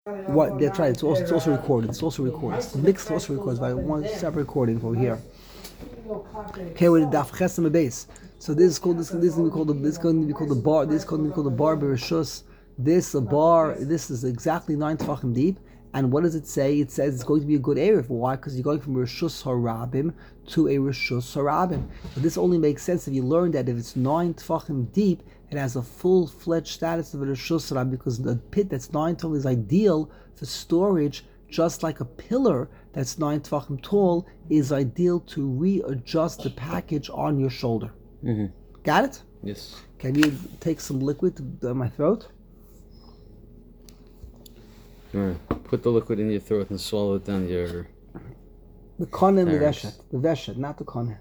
What? That's right. It's also recorded. It's also recorded. It's mixed. Also recorded by one separate recording over here. Okay, with the daf chesem base. So this is called this is going to be called the bar. This is going to be called the bar bereshus. This a bar. This is exactly 9 tefachim deep. And what does it say? It says it's going to be a good erev. Why? Because you're going from Rishus Harabim to a Rishus Harabim. But this only makes sense if you learn that if it's 9 tefachim deep, it has a full-fledged status of a Rishus Harabim, because the pit that's 9 tall is ideal for storage, just like a pillar that's 9 tefachim tall is ideal to readjust the package on your shoulder. Mm-hmm. Got it? Yes. Can you take some liquid down my throat? Right. Put the liquid in your throat and swallow it down your... The kon and the veshet. The veshet, not the kon.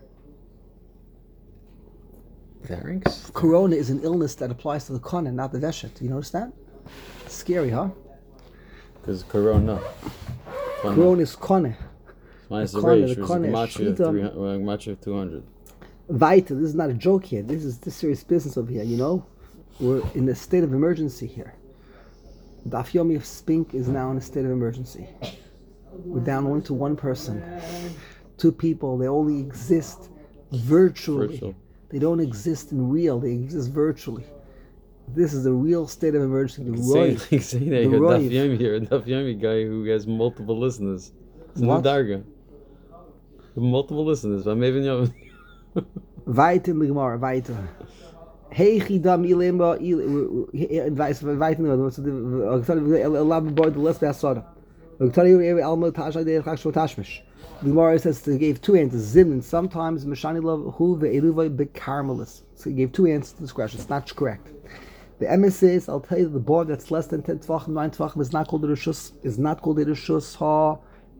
Pharynx? Corona is an illness that applies to the kon and not the veshet. You notice that? It's scary, huh? Because corona. Corona is kone. Minus the rage, which is matcha 200. Weiter, this is not a joke here. This is serious business over here, you know? We're in a state of emergency here. The Daf Yomi of Spink is now in a state of emergency. We're down only to one person. 2 people, they only exist virtually. Virtual. They don't exist in real, they exist virtually. This is the real state of emergency. The Daf Yomi here, a Daf Yomi guy who has multiple listeners. It's a new darga. Multiple listeners, but maybe you know. Weiter in the Gemara, weiter. Heichidam ilemba weiter nur so the less basada. The Gemara says they gave 2 answers. Zimnin, sometimes Mashani love hu ve'eruva bekarmelis. So he gave 2 answers to this question. It's not correct. The emes says, I'll tell you, the bar that's less than 10 tvachim, 9 tvachim is not called a rishus. Is not called a rishus ha.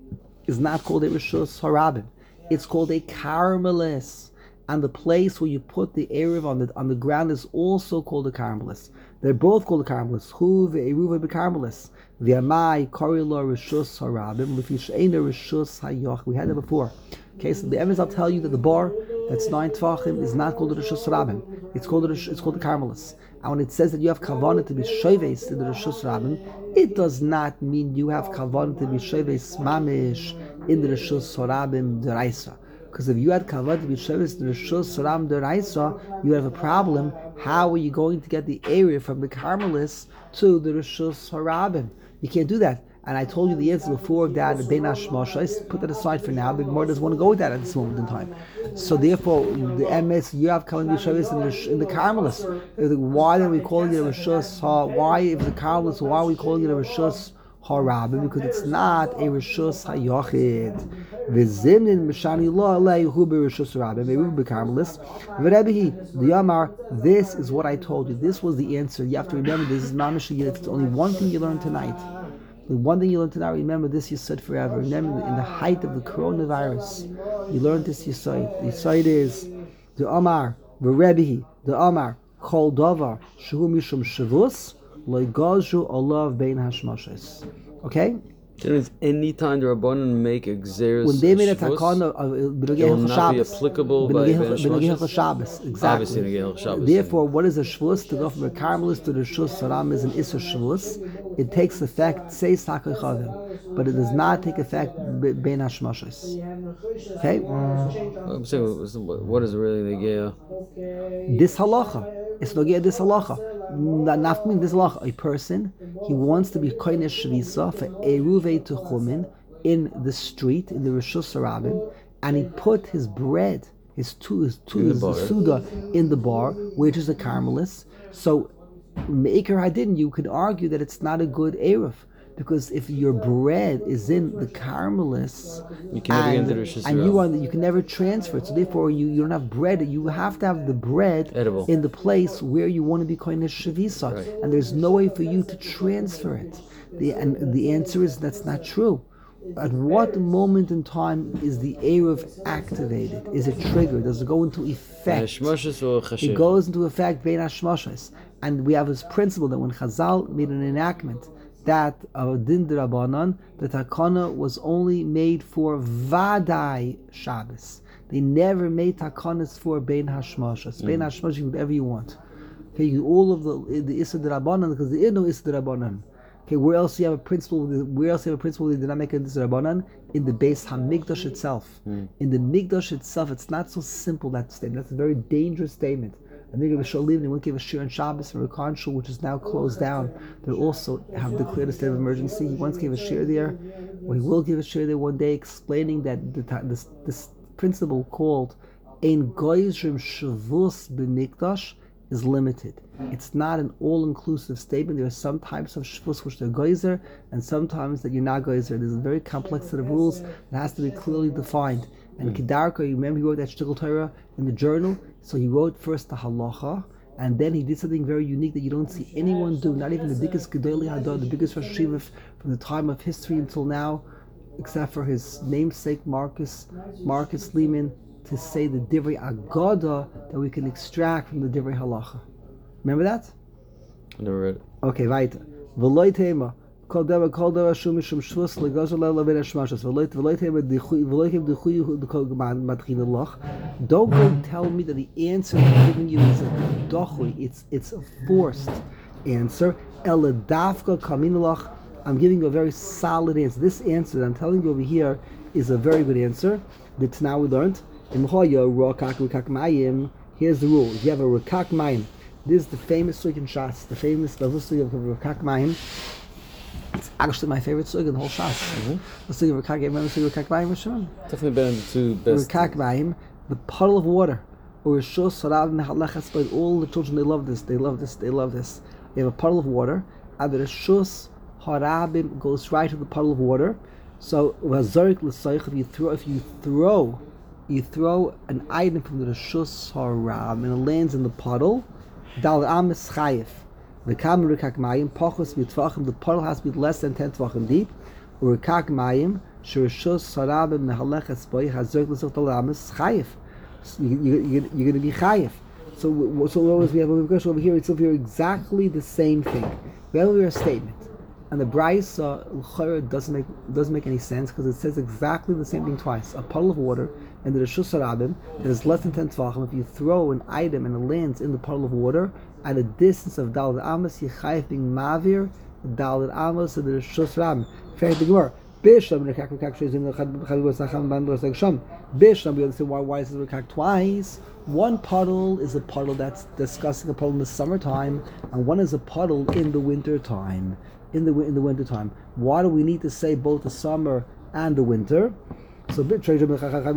Is not called a rishus harabim. It's called a karmelis. And the place where you put the erev on the ground is also called a karmelis. They're both called a karmelis. Hu ve'eruva bekarmelis. V'amai korilo rishus harabim l'fish eina rishus hayoch. We had that before. Okay, so the evidence I'll tell you that the bar that's 9 tvachim is not called a rishus harabim. It's called a karmelis. And when it says that you have kavanah to be shoves in the rishus harabim, it does not mean you have kavanah to be shoves mamish in the rishus harabim deraisa. Because if you had kavod to be shevis the Rishus Saram Deraisa, you have a problem. How are you going to get the area from the Carmelis to the Rishus Harabim? You can't do that. And I told you the answer before of that, Ben Hashmashos. Put that aside for now. The Gemara doesn't want to go with that at this moment in time. So therefore, the MS, you have kavod to be shevis in the Carmelis. Why are we calling it a Rishus? Why, if the Carmelis, why are we calling it a Rishus Harabim? Because it's not a Rishus Hayochid. V'zimnin mishani lo aleihu b'rishus rabim eruv b'karmelis v'rebihi the Yamar. This is what I told you. This was the answer. You have to remember this is mamish. It's only one thing you learned tonight. The one thing you learned tonight. Remember this. You said forever. Remember in the height of the coronavirus, you learned this. You said the site is the Amar v'rebihi the Amar kol davar shehu mishum shavus lo ygazu olav bein hashmashes. Okay. That means any time the Rabbanan make a xeris when they made a takana it will not be applicable by Shabbos. Exactly. Obviously, therefore, what is a shvus? To go from a Carmelis to the Rishus Saram is an Isser shvus. It takes effect, say Sakay Chavim, but it does not take effect bein hashmashos. Okay? I'm saying, what is really the Geya? This halacha. It's Nogea this halacha. Nafmin this halacha. A person, he wants to be koinish shvisa for eruve to chumin in the street, in the Rishus Harabim, and he put his bread, his suda in the bar, which is a Carmelis. So, Me'ikar Hadin, you could argue that it's not a good eruv. Because if your bread is in the Carmelis, you can never get into the Rishus and you can never transfer it. So therefore, you don't have bread. You have to have the bread edible in the place where you want to be koine shavisa, right. And there's no way for you to transfer it. The answer is that's not true. At what moment in time is the eruv activated? Is it triggered? Does it go into effect? It goes into effect bein hashmashos. And we have this principle that when Chazal made an enactment that din d'Rabbanan, the takana was only made for Vadai Shabbos. They never made takanas for bein hashmashos. Bein hashmashos, whatever you want. Okay, all of the Issa d'Rabbanan, because there is no Issa d'Rabbanan. Okay, where else do you have a principle? Where else do you have a principle they did not make a Rabbanan? In the Beis Hamikdash itself. In the Mikdash itself, it's not so simple, that statement. That's a very dangerous statement. I think of a Shalim, they won't give a shir on Shabbos for a Khan Shul, which is now closed down. They also have declared a state of emergency. He once gave a shir there, or he will give a shir there one day, explaining that this principle called Ein Goyzrim Shavus B'Mikdash is limited. It's not an all-inclusive statement. There are some types of shvus which they're geyser, and sometimes that you're not geyser. There's a very complex set of rules that has to be clearly defined. And Kedarka, you remember he wrote that Shtickle Torah in the journal? So he wrote first the halacha, and then he did something very unique that you don't see anyone do, not even the biggest Gedolei Hador, the biggest Rosh Hashiva from the time of history until now, except for his namesake Marcus Lehman, to say the Divrei Agoda that we can extract from the Divrei Halacha. Remember that? I never read it. Okay, weiter. V'loi tema. Kol deva shum mishum shvus legazer le'la ben hashmashas. V'loi tema v'loi kem d'chuyu d'kol matchin loch. Don't go tell me that the answer I'm giving you is a dochui. It's a forced answer. Ela dafka kamin loch. I'm giving you a very solid answer. This answer that I'm telling you over here is a very good answer. That's now we learned. Here's the rule. If you have a Rakak Mayim, this is the famous sug in Shas, the famous sug of Rakak Mayim. It's actually my favorite sug in the whole Shas. The sug of Rakak Mayim, remember the sug of Rakak Mayim, Rishon? Definitely been in the two best. Rakak Mayim, the puddle of water. Or Rishos Harav Mehalechas, but all the children, they love this. They have a puddle of water, and the Rishos Harabim goes right to the puddle of water. So, if you throw an item from the Rishus Haram and it lands in the puddle, Dal Am is Chayif. The Rikak Mayim, Pachos Mitvachim, the puddle has to be less than 10 Tvachim deep. Or Rikak Mayim, Shirishus Haram Mehalechas Boy, Hazerk L'Sach Dal Am is Chayif. You're going to be Chayif. So what we have over here, it's over here exactly the same thing. We have over here a statement. And the Brisa doesn't make any sense because it says exactly the same thing twice. A puddle of water and the Rishus Harabim that is less than 10 Tvachim. If you throw an item and it lands in the puddle of water at a distance of Daled Amos, Yechayev being Mavir, Daled Amos and the Rishus Harabim. Fair the Gemara. Bishlam, we understand why is it Rekak twice? One puddle is a puddle that's discussing a puddle in the summertime, and one is a puddle in the winter time. In the winter time, why do we need to say both the summer and the winter? So because if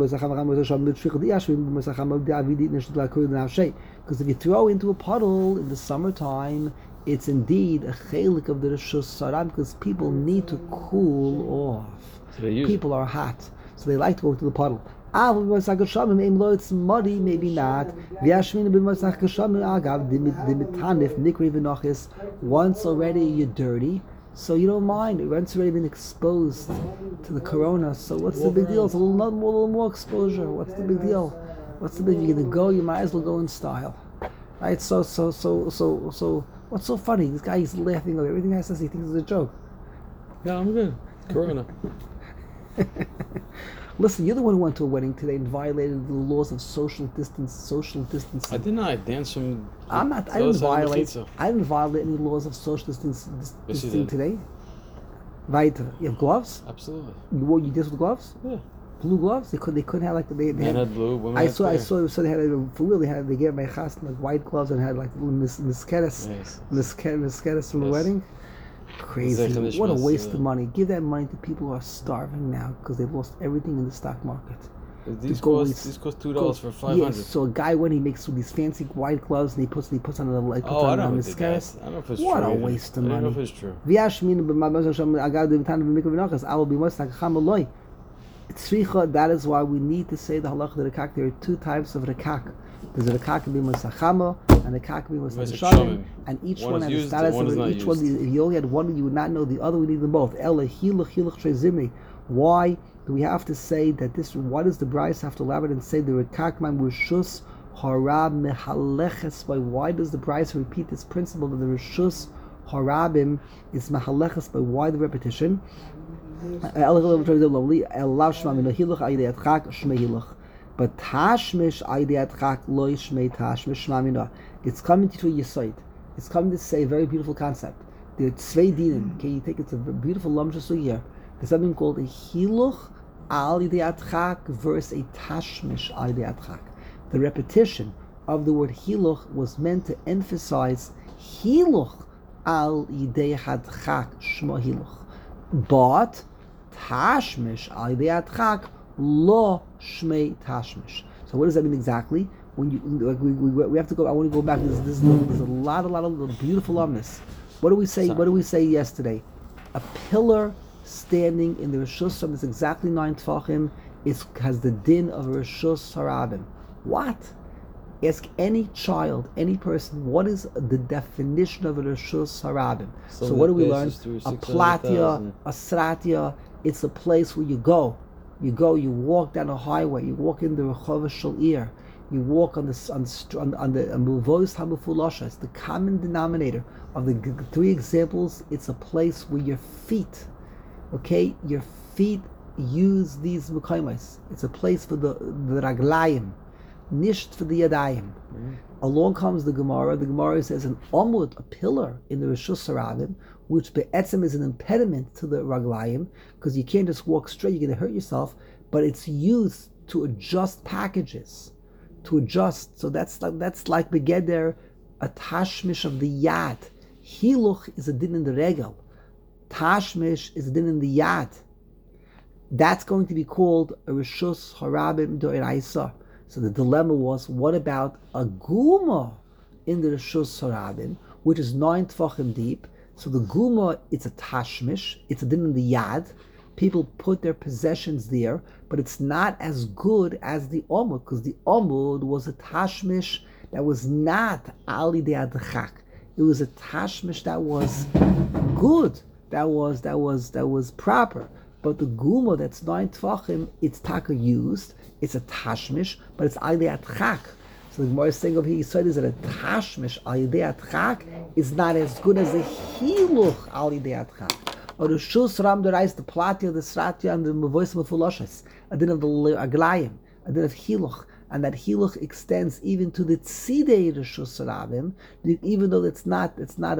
you throw into a puddle in the summertime, it's indeed a chelik of the Rishus Saram because people need to cool off. People are hot, so they like to go to the puddle. It's muddy, maybe not. Once already you're dirty, so you don't mind. Once already been exposed to the corona, so what's the big deal? It's a little more exposure. What's the big deal? You're gonna go, you might as well go in style. Right? So what's so funny? This guy is laughing over everything I says he thinks is a joke. Yeah, I'm good. Corona. Listen, you're the one who went to a wedding today and violated the laws of social distancing. I did not. I danced from. I didn't violate any laws of social distancing today. Weiter. You have gloves? Absolutely. You did with gloves? Yeah. Blue gloves? They couldn't have like they had blue. Women had so they had for real. They gave my chas like white gloves and had like little miskeres from the wedding. Crazy. What a waste of money. Give that money to people who are starving now because they've lost everything in the stock market. These cost $2 for 500. Yes, so a guy when he makes these fancy white gloves and he puts on the I don't know if it's true. What a waste of money. I don't know if it's true. That is why we need to say the halach rekak. There are two types of rekak. There's a rekak b'masachama and a rekak b'masachama, and each one has a status of it. Each one, if you only had one, you would not know the other. We need them both. Why do we have to say that this? Why does the Bryce have to elaborate and say the rekak man rishus harab mehaleches? Why does the Bryce repeat this principle that the rishus harabim is mehaleches? By why the repetition? But tashmish aydiyat chak loy shmei tashmish shmamina. It's coming to a yisoid. It's coming to say a very beautiful concept. There are zwei dinim. Okay, you take it's a beautiful lamshas here. There's something called a hiluch al yidei adchak versus a tashmish al yidei adchak. The repetition of the word hiluch was meant to emphasize hiluch al yidei adchak shma hiluch, but tashmish al yidei adchak lo shmei tashmish. So what does that mean exactly? When you we have to go. I want to go back. There's a lot of beautiful omnis. What do we say? What do we say yesterday? A pillar standing in the Rishus Hashanah is exactly 9 tefachim. It has the din of a Rishus Harabim. What? Ask any child, any person, what is the definition of a Rishus Harabim? So what do we learn? A platia, a sratia. It's a place where you go. You walk down a highway. You walk in the Rechov Shal. You walk on the Muvos HaMufulosha. It's the common denominator of the three examples. It's a place where your feet, your feet use these mukaimas. It's a place for the raglayim, nisht for the yadayim. Along comes the Gemara. The Gemara says an omud, a pillar in the Rishus Harabim, which be'etzem is an impediment to the raglayim, because you can't just walk straight, you're going to hurt yourself, but it's used to adjust packages. So that's like begeder, a tashmish of the yad. Hiluch is a din in the regel. Tashmish is a din in the yad. That's going to be called a Rishus Harabim Do'iraisa. So the dilemma was, what about a guma in the Rishus Harabim, which is 9 tefachim deep? So the guma, it's a tashmish, it's a din in the yad. People put their possessions there, but it's not as good as the omud, because the omud was a tashmish that was not ali de adchak. It was a tashmish that was good, that was proper. But the guma that's 9 tefachim, it's taka used. It's a tashmish, but it's ali de adchak. So the Gemara is saying over here, Yisrael is that a tashmish ali de adchak is not as good as a hiluch ali de adchak. Or the Shus Ram Dorais, the Platia, the Sratya, and the Mavois Mufuloshes, a din of the Aglayim, a din of Hiluch, and that Hiluch extends even to the Tzidei Rishus Harabim, even though it's not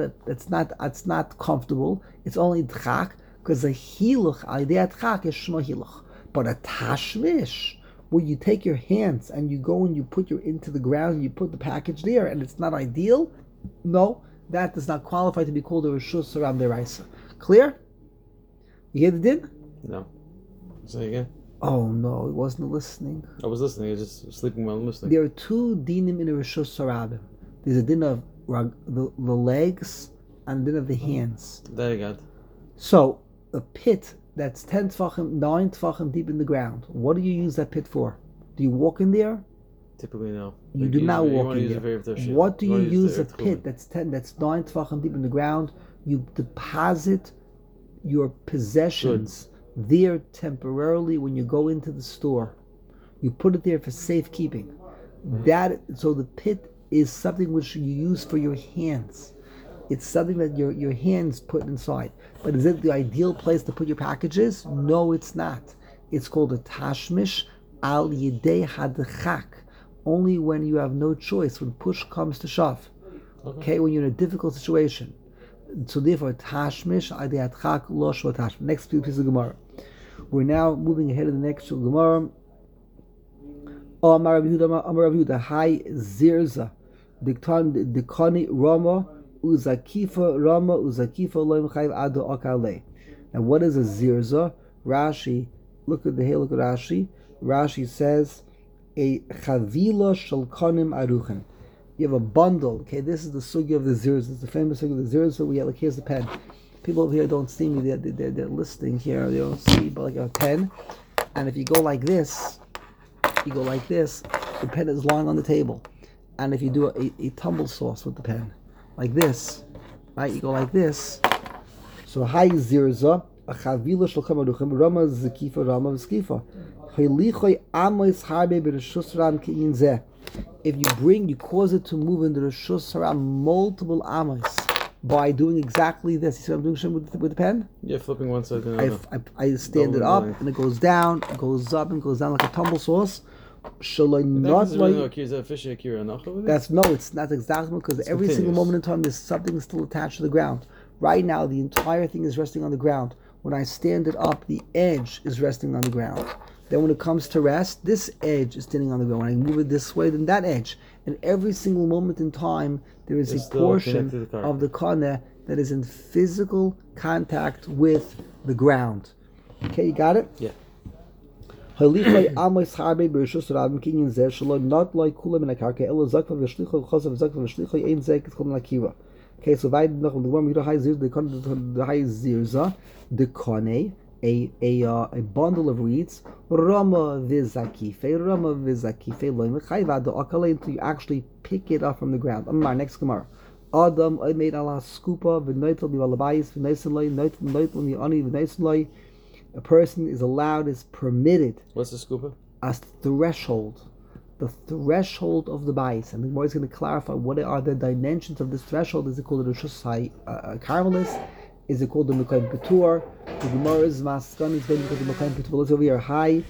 comfortable. It's only Dchak, because the Hiluch, Alidei Dchak, is Shmo Hiluch. But a Tashmish, where you take your hands and you go and you put your into the ground and you put the package there, and it's not ideal. No, that does not qualify to be called a Rishus Harabim Deraisa. Clear? You hear the din? No. Say again. Oh no, it wasn't listening. I was listening. I was just sleeping while I'm listening. There are 2 dinim in a Rishus Harabim. There's a din of the legs and a din of the hands. There you got. So a pit that's 10 tefachim, 9 tefachim deep in the ground. What do you use that pit for? Do you walk in there? Typically no. You do not walk in there. What do you use a pit that's 9 tefachim deep in the ground? You deposit your possessions there temporarily when you go into the store. You put it there for safekeeping. So the pit is something which you use for your hands. It's something that your hands put inside. But is it the ideal place to put your packages? No, it's not. It's called a tashmish al yidei hadchak. Only when you have no choice, when push comes to shove. Okay, when you're in a difficult situation. So therefore, tashmish adei adchak lo shvo tashmish. Next few pieces of Gemara. We're now moving ahead to the next Gemara. Amar Rav Yehuda, Hai Zirza, Dikani Rama Uzakifa Rama Uzakifa Loim Chayv Ado Akale. Now, what is a Zirza? Rashi, look at Rashi. Rashi says a Chavila Shalkonim Aruchen. You have a bundle. Okay, this is the sugi of the zirzah. It's the famous sugi of the zirzah. We have, like, here's the pen. People over here don't see me. They're listening here. They don't see, but like a pen. And if you go like this, the pen is lying on the table. And if you do a tumble sauce with the pen, like this, right? You go like this. So Hai Zirza, a Chavila Shalcham Aruchim, Rama Zakifa, Rama Zakifa. Haylichoy Amois Harbe B'Rishus Ram Ki'in Zeh. If you cause it to move into the Rishus Harabim multiple amos by doing exactly this. You see what I'm doing with the pen? Yeah, flipping one side to another. I stand it up and it goes down, it goes up and goes down like a tumble sauce. Not like is that fishy akira enough over there? That's no, it's not exactly, because every single moment in time there's something still attached to the ground. Right now, the entire thing is resting on the ground. When I stand it up, the edge is resting on the ground. Then when it comes to rest, this edge is standing on the ground. When I move it this way, then that edge. And every single moment in time, there is a portion of the kaneh that is in physical contact with the ground. Okay, you got it? Yeah. Okay, so a bundle of reeds, Rama vizakife loim chayva akale until you actually pick it up from the ground. Amar, next Gemara. Adam made Allah skupa v'noitel b'alabayis v'noitel loy noitel mi'ani v'noitel loy. A person is allowed, is permitted. What's the skupa? A threshold. The threshold of the bayis. And the Gemara is going to clarify what are the dimensions of this threshold. Is it called the Rishus Karmelis? Is it called the Mekayim Petur? The Gemara's Maskan is going to be the Mekayim Petur. Let's over here. High.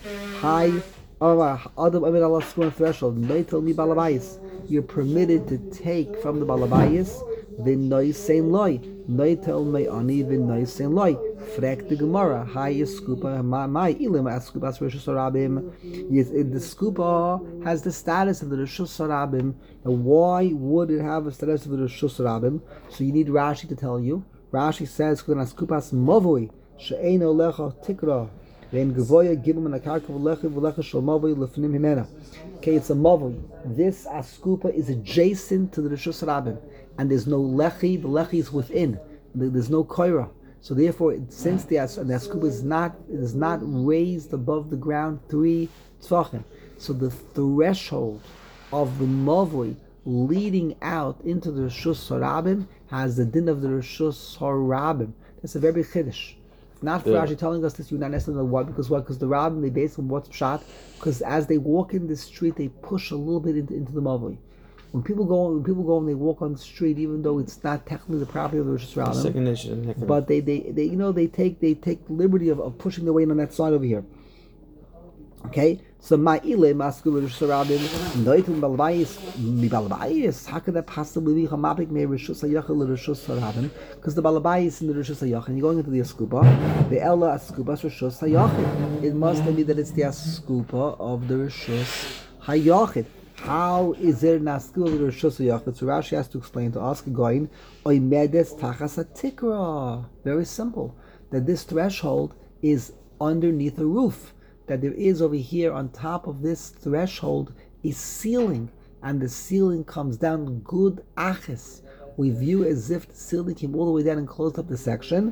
Adam Amid Allah Skupa threshold. Noitel mi balabayis. You're permitted to take from the balabayis v'noy sein loy. Noitel me'ani v'noy sein loy. Frek the Gemara. High is skupa. My ilim as skupa as Rishus Harabim. Yes, the skupa has the status of the Rishus Harabim. And why would it have a status of the Rishus Harabim? So you need Rashi to tell you. Rashi says, "Skupas mavui she'eino lecha tikra ve'en gevoya gibum and akarka v'lecha shel mavui lefnim himena." Okay, it's a mavui. This askupa is adjacent to the Rishus Harabim, and there's no lechi. The lechi is within. There's no koira. So therefore, since the askupa is not raised above the ground 3 tzvachim, so the threshold of the mavui leading out into the Rishus Harabim has the din of the Rishus Harabim. That's a very big chiddush. Not for Rashi telling us this, you not necessarily know why. Because what? Because the Rabbim, they base on what's pshat. Because as they walk in the street, they push a little bit into the mavui. When people go and they walk on the street, even though it's not technically the property of the Rishus Harabim, but they take liberty of pushing their way in on that side over here. Okay, so my ile masku Rishus Harabim noitim balabayis. How could that possibly be chamapik me Rishus Hayachal Rishus Harabim? Because the balabayis in the Rishus Hayachal, you're going into the askupa, the ella askupa Rishus Hayachal. It must be that it's the askupa of the Rishus Hayachal. How is there an askupa of the Rishus Hayachal? So Rashi has to explain to us going oimedes tachas hatikra. Very simple. That this threshold is underneath a roof. That there is over here on top of this threshold a ceiling, and the ceiling comes down good aches. We view as if the ceiling came all the way down and closed up the section.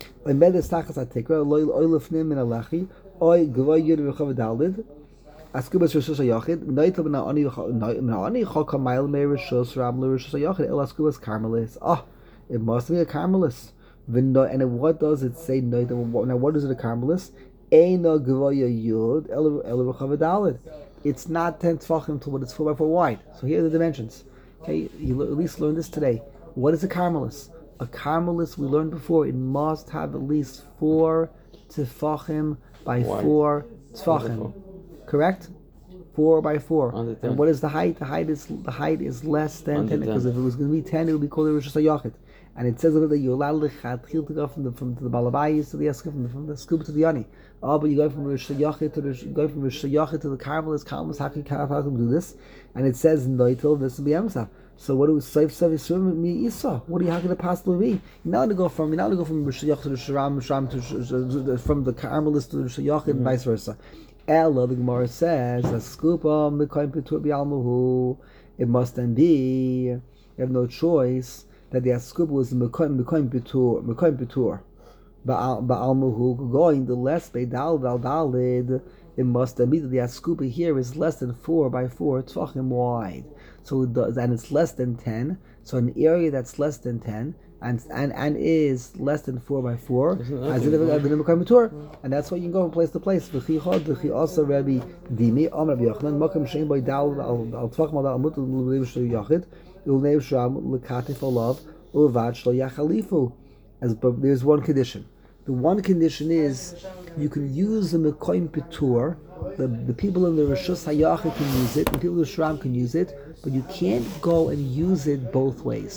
It must be a Carmelis. And what does it say? Now what is it a Carmelis? It's not 10 tefachim to what it's 4 by 4 wide. So here are the dimensions. Okay, you at least learned this today. What is a Carmelis? A Carmelis, we learned before, it must have at least 4 tefachim by 4 tefachim. Correct? 4 by 4. And what is the height? The height is less than 10. Because if it was going to be 10, it would be called a Rishus Hayachid. And it says that you're allowed to go from the balabayis to the eskup, from the scuba to the ani. Oh, but you go from Rishus Hayachid to the Carmelis. How can you do this? And it says noitel this will be emsa. So what do we say? How can it possibly be? You're not going to go from Rishus Hayachid to Rishus to from the Carmelis to the Rishus Hayachid and vice versa. Ella, the Gemara says, a skupa mekayim petur bi'almahu. It must then be. You have no choice. That the askuba was mekayim petur ba'almahu going the less beidal dalid. It must then be that the askuba here is less than 4 by 4 tefachim wide. So it does, and it's less than 10. So an area that's less than 10 and is less than 4 by 4 as in the tour, and that's why you can go from place to place. Also Rabbi Dimi Amar Rabbi Yochanan Makam Shein by Dal al Tvach Mal Al Mut L'Lev Shlo Yachid L'Nev Sham L'Katif Olav Uvad Shlo Yachalifu. But there's one condition. The one condition is you can use the Mekoyim Petur. The people in the Rishus Hayachid can use it, the people in the Shram can use it, but you can't go and use it both ways.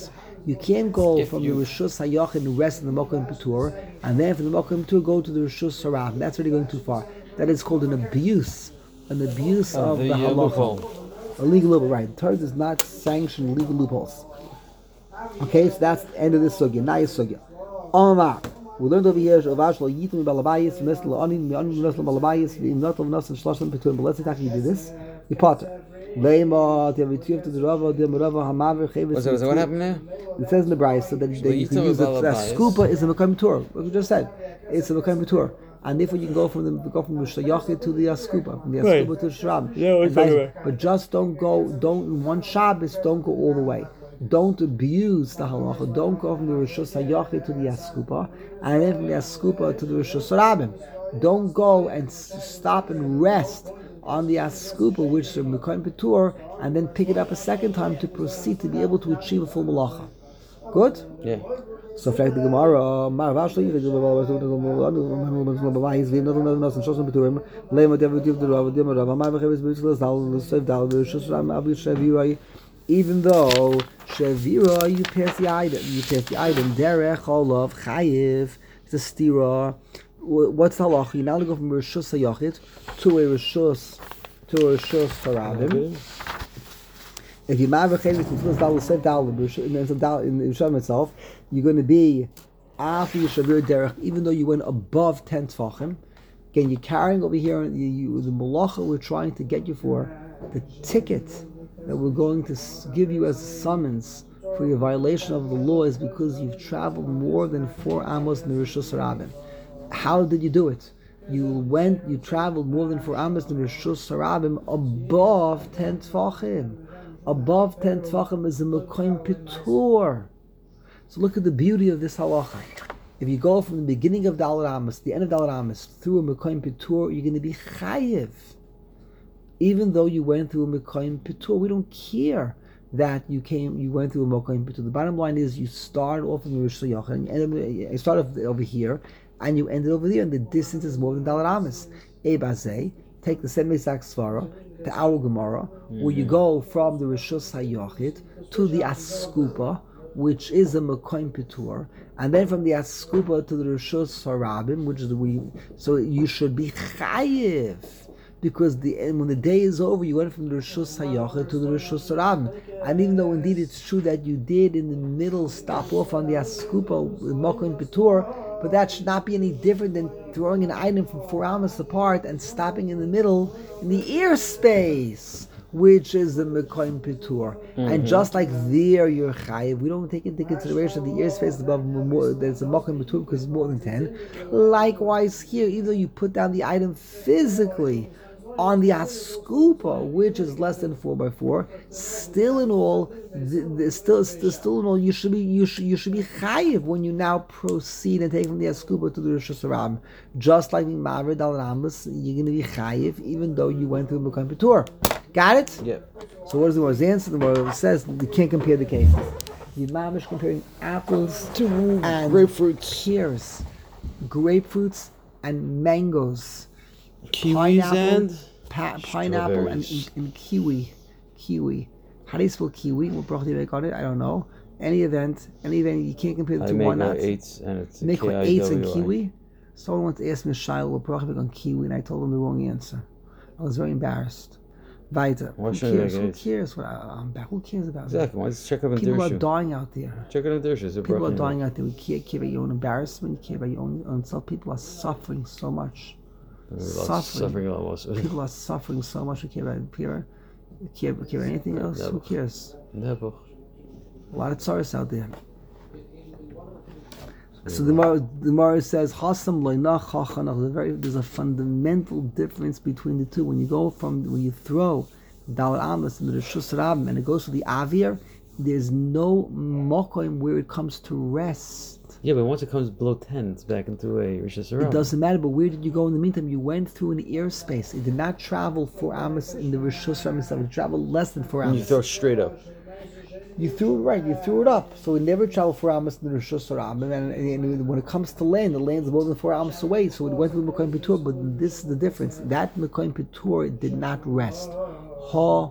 You can't go from the Rishus Hayachid and rest in the Mokum Petur, and then from the Mokum Petur go to the Rishus Sarab. That's already going too far. That is called an abuse of the halacha. A legal loophole, right? The Torah does not sanction legal loopholes. Okay, so that's the end of this sugya. Now sugya. Omar. We learned over here Shavash lo yitim balabayis, Nesl onim, Onim Nesl balabayis, not of Nas and Shloshim between. But let's say you do this. We potter. Leima, the Avitiv to the Rava, the Merava Hamaver Chavis. So what happened there? It says in the Brayso so that you can use that skupa is a Mekom Tur. What we just said, it's a Mekom Tur. And therefore you can go from the Shayachid to the Skupa, from the Skupa to the Shrab. Yeah, but just don't in one Shabbos, don't go all the way. Don't abuse the halacha. Don't go from the Rishus Hayachid to the Skupa, and then from the Skupa to the Rishus Rabim. Don't go and stop and rest on the Skupa, which is Mekom Petur, and then pick it up a second time to proceed to be able to achieve a full malacha. Good? Yeah. So, in fact, the Gemara, even though Shavira, you pass the item, Derech, Olav, Chayiv, it's a stira. What's the halacha? You now go from Rishus Hayachid to a Rishus Harabim. If you ma'aver in Yerushalayim itself, you're going to be after your Shavir Derech, even though you went above 10 Tfachim. Again, you're carrying over here the malacha we're trying to get you for, the ticket that we're going to give you as a summons for your violation of the law is because you've traveled more than 4 amos in the Rishus Harabim. How did you do it? You traveled more than 4 amos in the Rishus Harabim above 10 Tfachim. Above 10 Tfachim is a Mekom Petur. So look at the beauty of this halacha. If you go from the beginning of Dalet Amos, the end of Dalet Amos, through a Mekom Petur, you're going to be chayiv. Even though you went through a Mekom Petur, we don't care that you went through a Mekom Petur. The bottom line is you start off in the Rishus Hayachid, you start off over here, and you ended over there, and the distance is more than Dalet Amos. Ebazeh, take the Semei Sak Svara, the our Gemara, where you go from the Rishus Hayachid to the Askupa, which is a Mekom Petur, and then from the Askupa to the Rishus Harabim, which is so you should be chayiv, because when the day is over, you went from the Rishus Hayachid to the Rishus Harabim, and even though indeed it's true that you did in the middle stop off on the Askupa with Mekom Petur, but that should not be any different than throwing an item from 4 amos apart and stopping in the middle in the airspace, which is the Mekom Petur. And just like there, you're chayiv. We don't take into consideration the airspace above more, there's a Mekom Petur because it's more than 10. Likewise here, even though you put down the item physically on the Askupa, which is less than 4x4, still in all, you should be chayiv when you now proceed and take from the Askupa to the Rishus Harabim. Just like in Ma'aver Dalet Amos, you're going to be chayiv even though you went through Mekom Petur. Got it? Yep. So what is the Gemara's answer? The Gemara says you can't compare the cases. You're mamish comparing apples to and grapefruits, and mangoes. Kiwis pineapple and kiwi. How do you spell kiwi? What bracha do you make on it? I don't know. Any event, you can't compare the two walnuts. Make 8s and kiwi. Someone once asked me, Shail, what bracha do you make on kiwi? And I told them the wrong answer. I was very embarrassed. Weiter. Who cares? Who cares about exactly. Why just check up on people are dying out there. Check it on Dirsha. People are dying out there. We can't care about your own embarrassment. You care about your own self. People are suffering so much. Suffering almost. People are suffering so much. We care about anything else. Who cares? Never. A lot of tzaras out there. So the Gemara says, there's a fundamental difference between the two. When you throw Dalet Amos in the Rishus Harabim and it goes to the Avir, there's no mokoim where it comes to rest. Yeah, but once it comes below 10, it's back into a Rishus Harabim. It doesn't matter, but where did you go in the meantime? You went through an airspace. It did not travel 4 amos in the Rishus Harabim. It traveled less than 4 amos. You throw straight up. You threw it up. So it never traveled 4 amos in the Rishus Harabim, and when it comes to land, the land's more than 4 amos away, so it went through Mekom Petur, but this is the difference. That Mekom Petur did not rest. Ha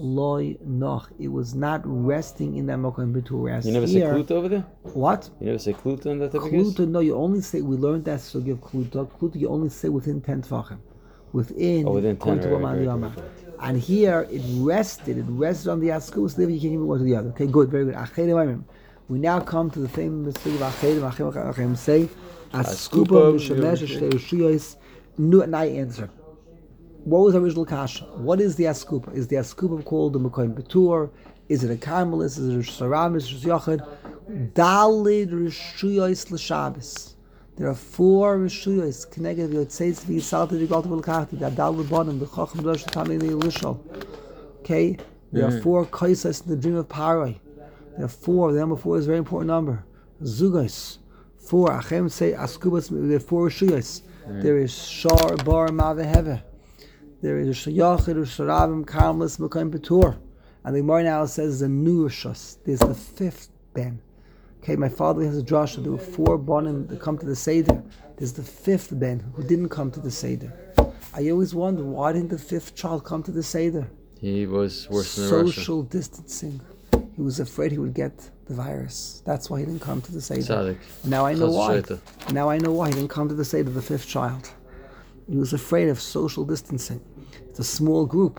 loy noch. It was not resting in that Mokoim Betur. You never say Kluta over there? What? You never say Kluta on that type of case? Kluta, no, you only say, we learned that so give Kluta. Kluta you only say within 10 Tvachim. Within 10, right. And here it rested on the Askuba, so you can't even go to the other. Okay, good, very good. We now come to the famous thing of Achedim, say, Askuba, Mishamesh, Shtei Now answer. What was the original kasha? What is the Askuba? Is the Askuba called the Mekoim Betur? Is it a Carmelis? Is it a Saramis? Is it Yochid? Dalid Rishuyos L'Shabbos. There are 4 Rishuyos connected with Tzeitz V'Yisalta Jigalta V'Lekachti. That Dalid Bonim, the Chacham Dosh Tamei L'Yishol. Okay? There are 4 Kaisas in the dream of Paroi. There are 4. The number 4 is a very important number. Zugos. 4. Achem say Askubas. There are 4 Rishuyos. There is Shar Bar Maveheve. There is Shayachid, Sharabim, Karmelis, Mekoim Betur. And the Gemara now says the new Rishus. There's the 5th Ben. Okay, my father has a drasha. There were 4 Bonim that come to the Seder. There's the 5th Ben who didn't come to the Seder. I always wonder, why didn't the 5th child come to the Seder? He was worse than Russia. Social distancing. He was afraid he would get the virus. That's why he didn't come to the Seder. Tzaddik. Now I know why. Now I know why he didn't come to the Seder, the 5th child. He was afraid of social distancing. It's a small group.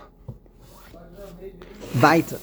Weiter.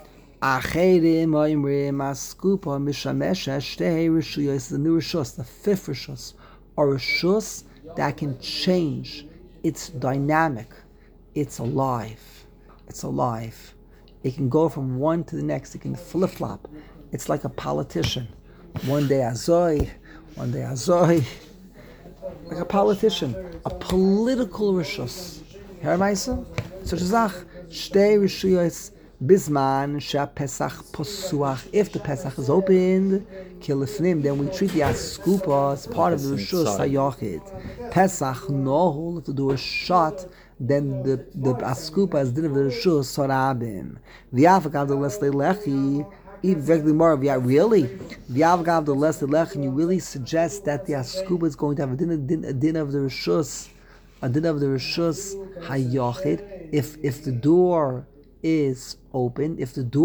Achedim oimrim askupa mishamesha shtei rishuyos, the new rishus, the 5th rishus, or rishus that can change. It's dynamic. It's alive. It's alive. It can go from one to the next. It can flip-flop. It's like a politician. One day Azoi, one day Azoi. Like a politician. A political rishus. Herr Meiser? Such a Zach. Shtei rishuyos bisman sha Pesach posuach. If the Pesach is opened, kilifnim, then we treat the askupa as part of the rishus hayachid. Pesach nohul, if the door is shut, then the askupa is din of the rishus sarabim. V'yavagav the lesle lechi. Even more, really? V'yavagav the lesle lechi. And you really suggest that the askupa is going to have a din of the rishus. A din of the rishus hayachid. If the door is open,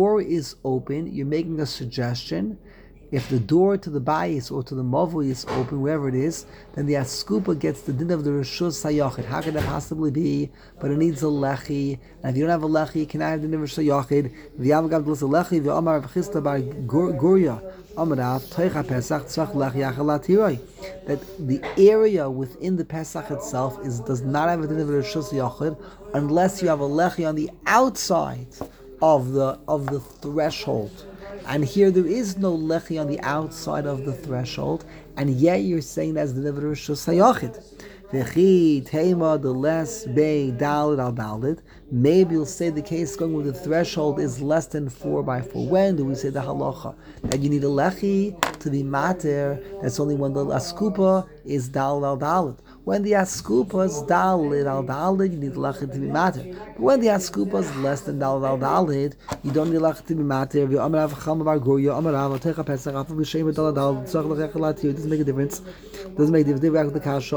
you're making a suggestion. If the door to the bayis or to the mavui is open, wherever it is, then the askupa gets the din of the rishus hayachid. How could that possibly be? But it needs a lechi, and if you don't have a lechi, you cannot have the din of rishus hayachid. V'yavagav the lechi v'amar v'chista bar gurya amarav toicha pesach tzach lechi achalat hiroi. That the area within the pesach itself does not have a din of rishus hayachid unless you have a lechi on the outside of the threshold. And here there is no lechi on the outside of the threshold, and yet you're saying that's the Never Rishus Hayachid. V'chi teima the less bay dalid al dalid. Maybe you'll say the case going with the threshold is less than 4 by 4. When do we say the halacha that you need a lechi to be mater? That's only when the askupa is dalid al dalid. When the askupa is dalid al dalid, you need the lechi to be mater. But when the askupa is less than dalid al dalid, you don't need lechi to be mater. It doesn't make a difference. Doesn't make a difference. Back to the kasha.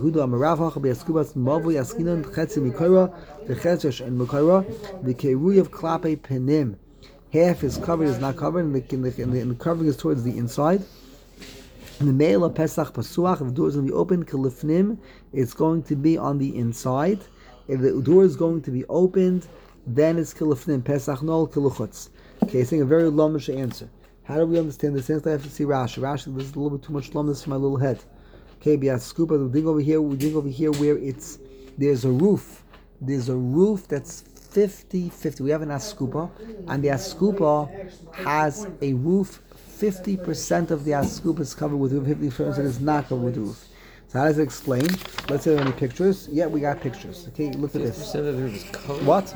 And the kerui of klape penim, half is covered, is not covered, and the covering is towards the inside. And the male of Pesach pasuach, if the door is going to be open, kalifnim, it's going to be on the inside. If the door is going to be opened, then it's kalifnim, Pesach nol kiluchutz. Okay, saying a very lomish answer. How do we understand this? Since I have to see Rashi. Rashi, this is a little bit too much lomish for my little head. Okay, we have scuba. We dig over here where there's a roof. There's a roof that's 50-50. We have an askupa, and the askupa has a roof. 50% of the askupa is covered with roof. 50% is not covered with roof. So how does it explain? Let's see if there are any pictures. Yeah, we got pictures. Okay, look at this. What?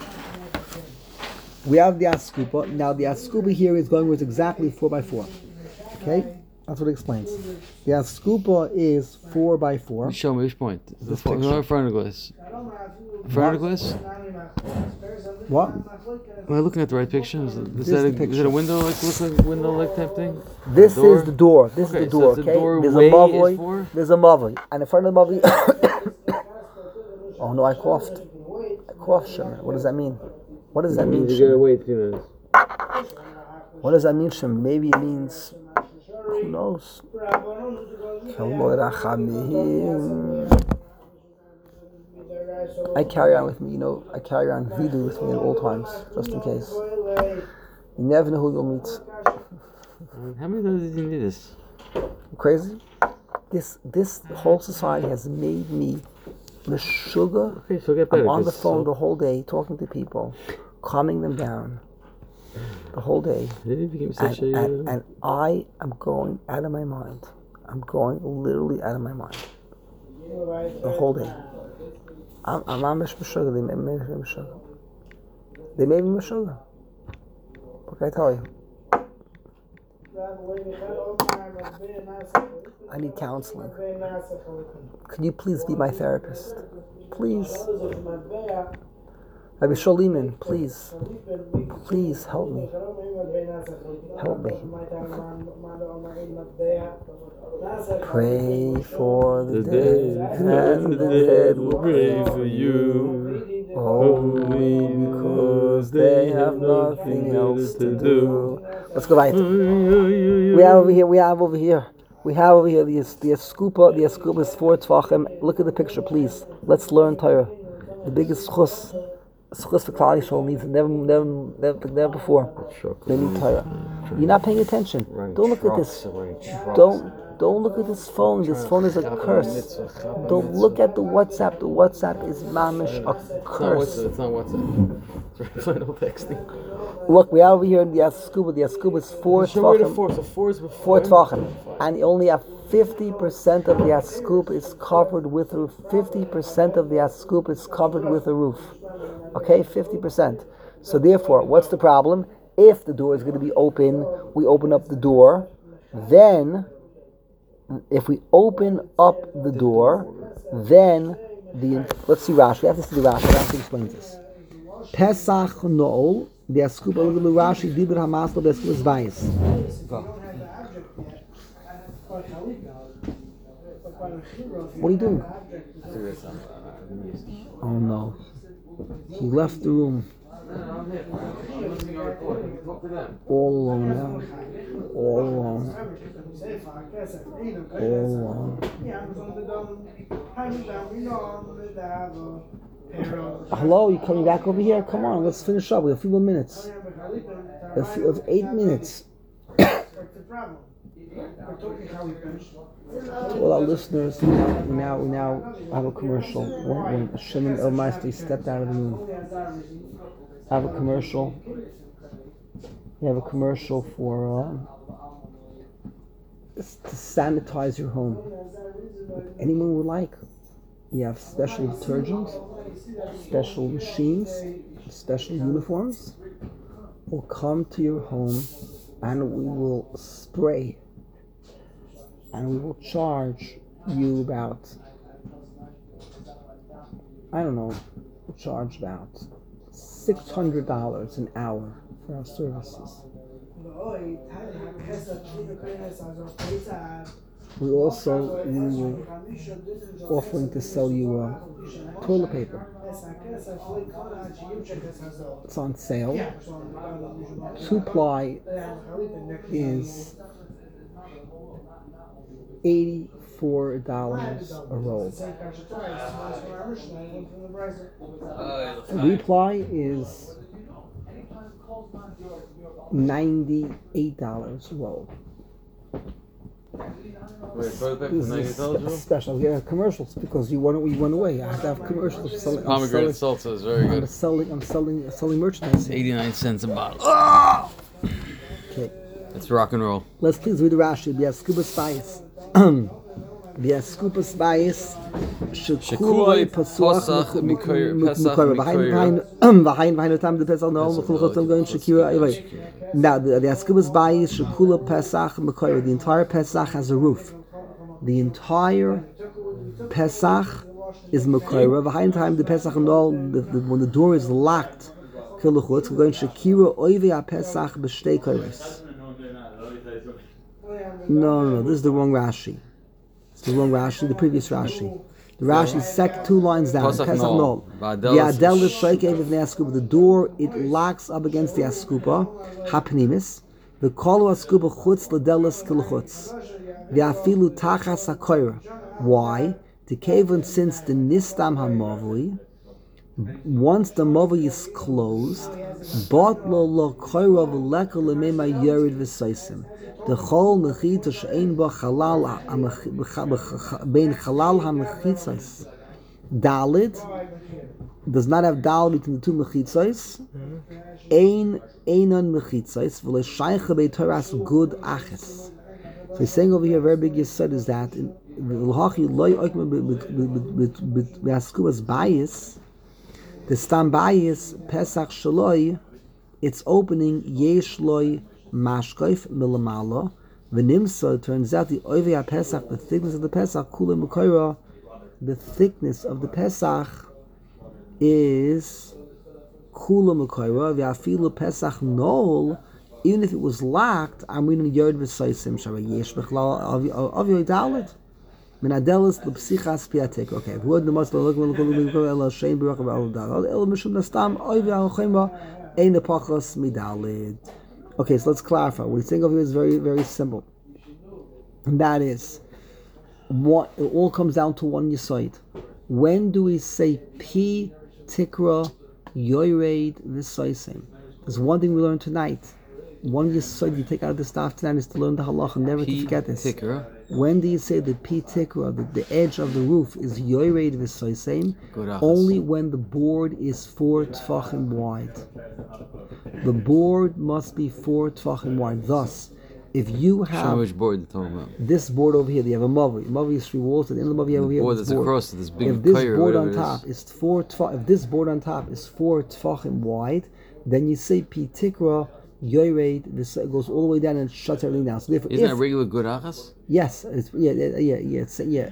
We have the askupa. Now the askupa here is going with exactly 4 by 4. Okay? That's what it explains. The askupa is 4 by 4. Show me which point. The furnace. Furnace? What? Am I looking at the right picture? Is it a window like type thing? This is the door. This is the door. So okay. There's a mavoi. There's a mavoi, and in front of the mavoi. Oh no! I coughed. Shimmer. What does that mean? What does that mean? You gotta wait a few minutes. What does that mean, Shem? Maybe it means, who knows? I carry on with me, I carry on Vidu with me at all times, just in case. You never know who you'll meet. How many times did you need this? Crazy? This whole society has made me the sugar. Okay, so get better. I'm on the phone the whole day talking to people, calming them down the whole day. And I am going out of my mind. I'm going literally out of my mind. The whole day. I'm Meshuggah. They made me Meshuggah. They made me Meshuggah. What can I tell you? I need counseling. Can you please be my therapist? Please. Rabbi Sholiman, please. Please help me. Help me. Pray for the dead, and the dead will pray for you. Only because they have nothing else to do. Let's go right. We have over here the Askupa. The Askupa is 4 Tvachim. Look at the picture, please. Let's learn Torah. The biggest chus for Klal Yisrael needs never before. They need Torah. You're not paying attention. Don't look at this. Don't look at this phone. This phone is a curse. Don't look at the WhatsApp. The WhatsApp is mamish a curse. It's not WhatsApp. It's final texting. Look, we are over here in the Askuba. The Askuba is 4 Tvachim. So 4 is before. 4 Tvachim. And you only have 50% of the Askuba is covered with a roof. 50% of the Askuba is covered with a roof. Okay, 50%. So therefore, what's the problem? If the door is going to be open, we open up the door. Then, if we open up the door, then let's see Rashi. We have to see Rashi. Rashi explains this. Pesach Noel, the Askuba Rashi Dibur Hamaslo the Askuba Zvayis. What are you doing? Oh no. He left the room. All alone now. All alone. Hello, you coming back over here? Come on, let's finish up. We have a few more minutes. We have 8 minutes. To all our listeners, we now have a commercial. When Shimon Elmeister stepped out of the room, I have a commercial. We have a commercial for to sanitize your home. If anyone would like, we have special detergents, special machines, special uniforms. We'll come to your home and we will spray. And we will charge you about, we'll charge about $600 an hour for our services. We will offering to sell you toilet paper. It's on sale. 2-ply is $84 a roll. 3-ply is $98 a roll. Wait, this is a special. Yeah, commercials because you went away. I have to have commercials. Pomegranate salsa is very good. I'm selling merchandise. 89 cents a bottle. Okay. It's rock and roll. Let's please read the Rashi. The Askuba Spice. The Askuba Spice. Shekuloi Pasuach Mikoyer. Behind time the Pesach no Mechulchotem going Shakira. Now the Askuba Spice Shekula Pesach Mikoyer. The entire Pesach has a roof. The entire Pesach is Mikoyer. Behind time the Pesach no when the door is locked. Kiluchot going Shakira Oivei Pesach B'Shtei Koyres. No, this is the wrong Rashi. It's the wrong Rashi, the previous Rashi. The Rashi two lines down. Pesach Nol. V'adel Shoikev B'nei Askupa. The door, it locks up against the Askupa. Hapnimis. The Kol Askupa Chutz L'Delas Kilchutz. V'afilu Tachas HaKoira. Why? The Kevon, since the Nistam HaMavui, once the Mavui is closed, Bot Lo Koira V'Leka L'Mema Yerid V'Saisim. The Chol Mechita She'ein Ba Chalal Bein Chalal HaMechitzos. Dalit does not have dal between the two mechitzos. Einon mechitzos v'le shaycha beitoras good aches. So he's saying over here, a very big yesod is that in v'lhachi loy oikma b'askubas bayis, the stam bayis pesach shaloi, its opening yesh loy mashkoif milamalo v'nimsa. Turns out the oivei pesach, the thickness of the pesach, kula mekoira. The thickness of the Pesach is Kula Mekoira V'afilu Pesach Nol. Even if it was locked, I'm reading Yerd V'Saisim Shara Yesh B'Chlal Avyoy Dalet Min Adelis L'Psichas Piatek. Okay, V'od Nemas L'Lok L'Lok El Hashem B'Rach B'Av Dalet El Mishum Nastam Oiv Al-Chemba Ein Epachos Midalet. Okay, so let's clarify. What he's saying over here is very, very simple. And that is, what it all comes down to one yesod. When do we say Pi Tikra Yored V'Saisim? There's one thing we learned tonight. One yesod you take out of the staff tonight is to learn the halacha, never to forget this. Tikra. When do you say the Pi Tikra, the edge of the roof is Yored V'Saisim? Only when the board is 4 tfachim wide. The board must be 4 tfachim wide. Thus, if you have... Show me which board you're talking about. This board over here, you have a mavi. Mavi is 3 walls, and in the mavi you have over here board that's across this big if this board on top is 4 if this board on top is 4 tfachim wide, then you say Pi Tikra Yored, this goes all the way down and shuts everything down. So therefore, isn't that regular good achas? Yes, it's good. It's good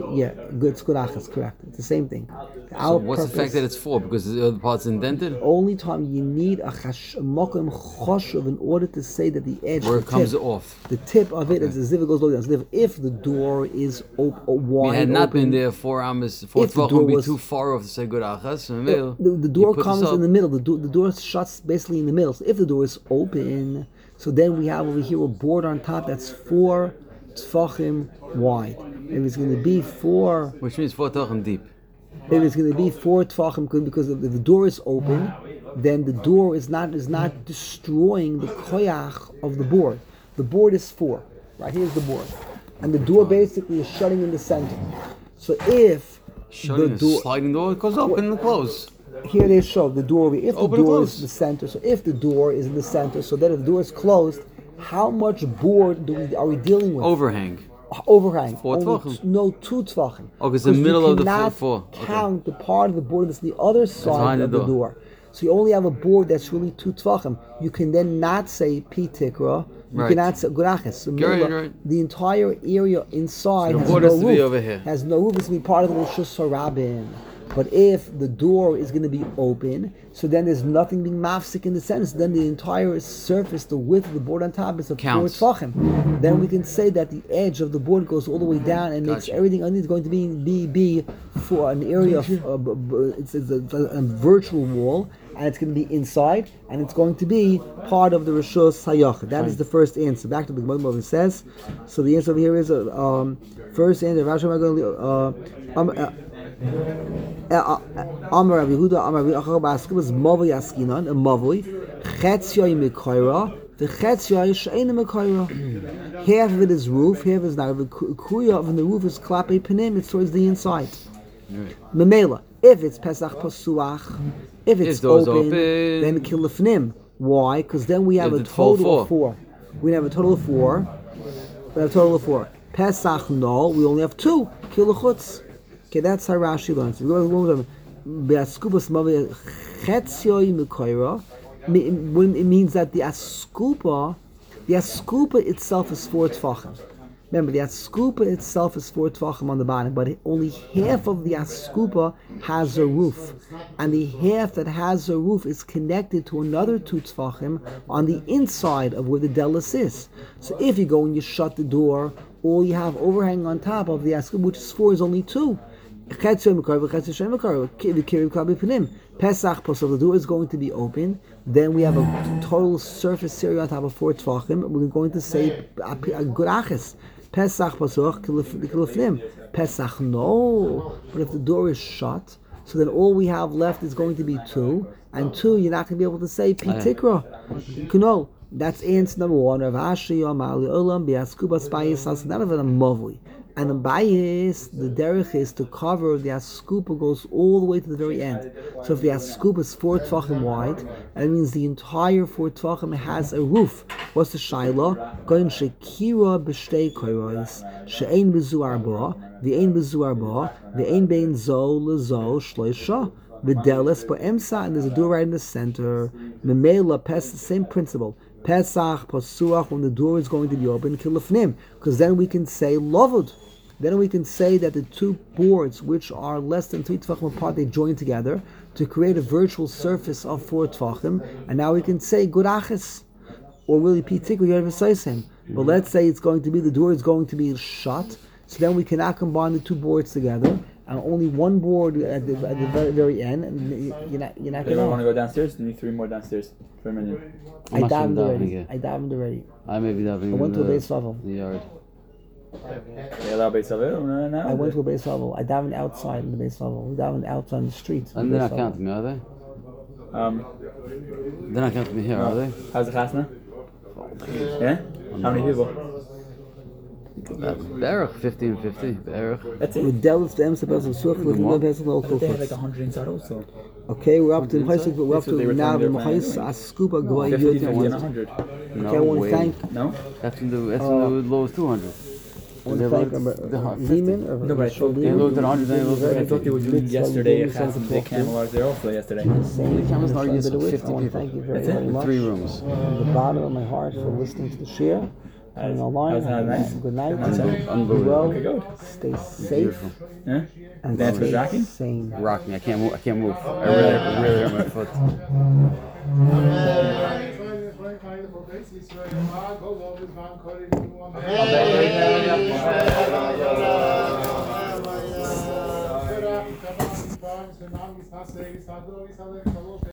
achas, correct. It's the same thing. So what's the fact that it's 4? Because the other part's indented? Only time you need a mokum choshuv in order to say that the edge, where it comes off, the tip of it is as if it goes low down. So if the door is wide, it had not been there 4 amas, 4 tvach would be too far off to say good achas. The door comes in the middle. The door shuts basically in the middle. So if the door is open, so then we have over here a board on top that's 4 tfachim wide. If it's going to be 4, which means 4 tfachim deep. If it's going to be 4 tfachim, because if the door is open, then the door is not destroying the koyach of the board. The board is 4. Right here's the board, and the door basically is shutting in the center. So if shutting the door, sliding door, it goes open and close. Here they show the door. If the door is in the center, so if the door is in the center, so that if the door is closed, how much board are we dealing with? Overhang. 4 tvachim. No, 2 tvachim. Oh, because the middle of the 4. Count the part of the board that's the other side of the door. So you only have a board that's really 2 tvachim. You can then not say Pi Tikra. You cannot say Gurachis. So the entire area inside has no roof. Has no roof. It's going to be part of the Rishus Harabim. But if the door is going to be open, so then there's nothing being mafsik in the sense, then the entire surface, the width of the board on top is a 4 tfachim. Then we can say that the edge of the board goes all the way down and makes everything underneath going to be for an area of it's a virtual wall, and it's going to be inside, and it's going to be part of the Rishus Hayach. That is the first answer. Back to the Gemara, it says. So the answer over here is first answer. Amar Rabbi Yehuda, Amar Rabbi Achar Ba'askubas Mavoi Askinan, a Mavoi, Chetziyoi Mekoira, the Chetziyoi She'ena Mekoira. Half of it is roof, half is not. The Kuya of the roof is Klape Penim, it's towards the inside. Memela, if it's Pesach Pasuach, if it's open, then Kilifnim. Why? Because then we have a total of 4. We have a total of 4. Pesach Nol, we only have 2. Kilachutz. Okay, that's how Rashi learns. It means that the askupa itself is 4 tfachim. Remember, the askupa itself is 4 tfachim on the bottom, but only half of the askupa has a roof, and the half that has a roof is connected to another 2 tfachim on the inside of where the delis is. So if you go and you shut the door, all you have overhang on top of the askupa, which is 4, is only 2. Pesach Passover, the door is going to be open. Then we have a total surface area on top of 4 tvachim. We're going to say Gurachis. Pesach Passover Kilafnim. Pesach no. But if the door is shut, so then all we have left is going to be 2. And 2, you're not going to be able to say Pitikra. No. That's answer number 1. Rav Ashi Amali Olam Biaskuba Spayis As none of it a Mavli. And the bias, the derech is to cover the askupa goes all the way to the very end. So if the askupa is 4 tvachim wide, that means the entire 4 tvachim has a roof. What's the shaila? Going shekira b'shtei koros, she'ein bezuar ba, v'ein bezuar ba, v'ein bein zo lezo shloisha, v'deles ba'emsa, and there's a door right in the center. Memela pes, the same principle. Pesach, Pasuach, when the door is going to be open, Kilafnim, because then we can say Lavud. Then we can say that the 2 boards, which are less than 3 tvachim apart, they join together to create a virtual surface of 4 tvachim, and now we can say Gurachis, or really Pitik, or Yervasaisim. But let's say it's going to be, the door is going to be shut, so then we cannot combine the 2 boards together, and only 1 board at the very end, and you're not going to... You want to go downstairs? You need 3 more downstairs for a minute. I davened already. I may be davening. I went to a base level. The yard. You allow base level now? I went to a base level. I davened outside in the base level. We davened outside on the street. And they're not counting me, are they? They're not counting me here, are they? How's the chasna? Yeah? How many people? Berach, 50 and 50. Berach. That's it. With Delis, the Emsa Pesach Such, with the Pesach local. They have like 100 inside also. Okay, we're up to now the Machais Askupa Goy 50 and 100. Okay, I want to thank. No? That's when the low is 200. I want to thank Lehman or No, but I thought they looked at 100, they looked at I thought they were doing yesterday a chasna. They camel there also yesterday. The camels are used for 50 I want to people. thank you very much. 3 rooms. From the bottom of my heart for listening to the share. Coming online. Nice. Good night. Unbelievable. Well, Okay, good. stay safe. Beautiful. Yeah? And Dance with stay rocking? sane. Rocking. I can't move. I really hurt my foot.